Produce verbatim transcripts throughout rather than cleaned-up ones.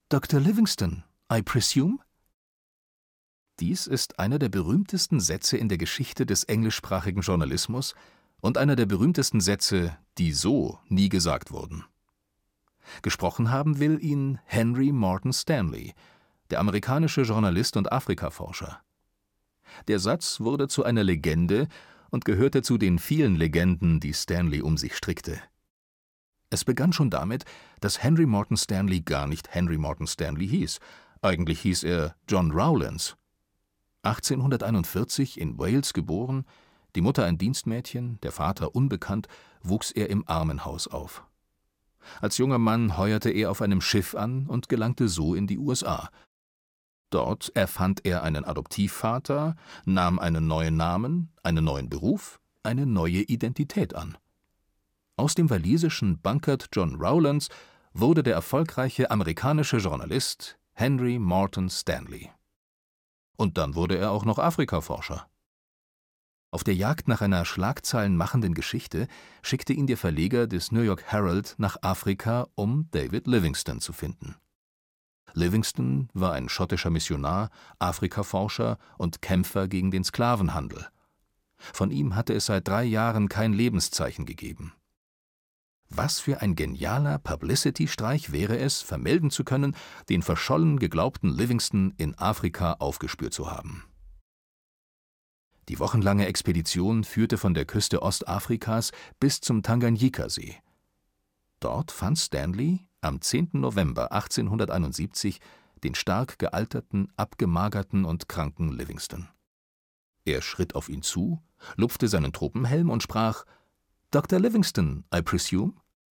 Doktor Livingstone, I presume? Dies ist einer der berühmtesten Sätze in der Geschichte des englischsprachigen Journalismus und einer der berühmtesten Sätze, die so nie gesagt wurden. Gesprochen haben will ihn Henry Morton Stanley, der amerikanische Journalist und Afrikaforscher. Der Satz wurde zu einer Legende und gehörte zu den vielen Legenden, die Stanley um sich strickte. Es begann schon damit, dass Henry Morton Stanley gar nicht Henry Morton Stanley hieß. Eigentlich hieß er John Rowlands. achtzehnhunderteinundvierzig in Wales geboren, die Mutter ein Dienstmädchen, der Vater unbekannt, wuchs er im Armenhaus auf. Als junger Mann heuerte er auf einem Schiff an und gelangte so in die U S A. Dort erfand er einen Adoptivvater, nahm einen neuen Namen, einen neuen Beruf, eine neue Identität an. Aus dem walisischen Bunkert John Rowlands wurde der erfolgreiche amerikanische Journalist Henry Morton Stanley. Und dann wurde er auch noch Afrikaforscher. Auf der Jagd nach einer schlagzeilenmachenden Geschichte schickte ihn der Verleger des New York Herald nach Afrika, um David Livingstone zu finden. Livingstone war ein schottischer Missionar, Afrikaforscher und Kämpfer gegen den Sklavenhandel. Von ihm hatte es seit drei Jahren kein Lebenszeichen gegeben. Was für ein genialer Publicity-Streich wäre es, vermelden zu können, den verschollen geglaubten Livingstone in Afrika aufgespürt zu haben. Die wochenlange Expedition führte von der Küste Ostafrikas bis zum Tanganyika-See. Dort fand Stanley am zehnten November achtzehnhunderteinundsiebzig den stark gealterten, abgemagerten und kranken Livingstone. Er schritt auf ihn zu, lupfte seinen Tropenhelm und sprach: »Doktor Livingstone, I presume?«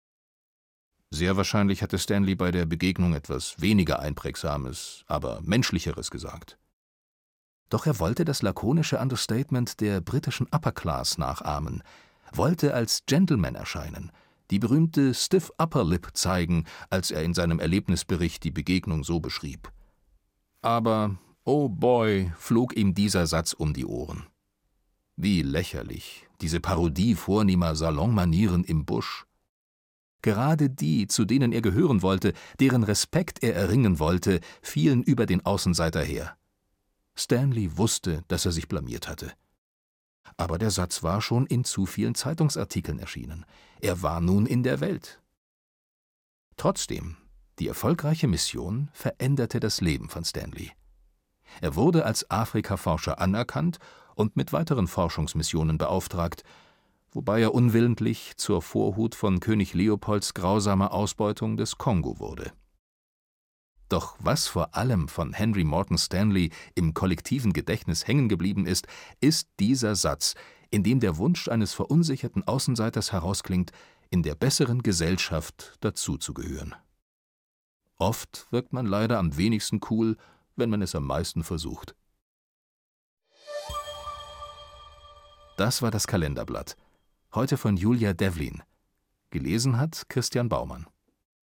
Sehr wahrscheinlich hatte Stanley bei der Begegnung etwas weniger Einprägsames, aber Menschlicheres gesagt. Doch er wollte das lakonische Understatement der britischen Upper Class nachahmen, wollte als Gentleman erscheinen, die berühmte Stiff Upper Lip zeigen, als er in seinem Erlebnisbericht die Begegnung so beschrieb. Aber, oh boy, flog ihm dieser Satz um die Ohren. Wie lächerlich, diese Parodie vornehmer Salonmanieren im Busch. Gerade die, zu denen er gehören wollte, deren Respekt er erringen wollte, fielen über den Außenseiter her. Stanley wusste, dass er sich blamiert hatte. Aber der Satz war schon in zu vielen Zeitungsartikeln erschienen. Er war nun in der Welt. Trotzdem, die erfolgreiche Mission veränderte das Leben von Stanley. Er wurde als Afrikaforscher anerkannt und mit weiteren Forschungsmissionen beauftragt, wobei er unwillentlich zur Vorhut von König Leopolds grausamer Ausbeutung des Kongo wurde. Doch was vor allem von Henry Morton Stanley im kollektiven Gedächtnis hängen geblieben ist, ist dieser Satz, in dem der Wunsch eines verunsicherten Außenseiters herausklingt, in der besseren Gesellschaft dazuzugehören. Oft wirkt man leider am wenigsten cool, wenn man es am meisten versucht. Das war das Kalenderblatt. Heute von Julia Devlin. Gelesen hat Christian Baumann.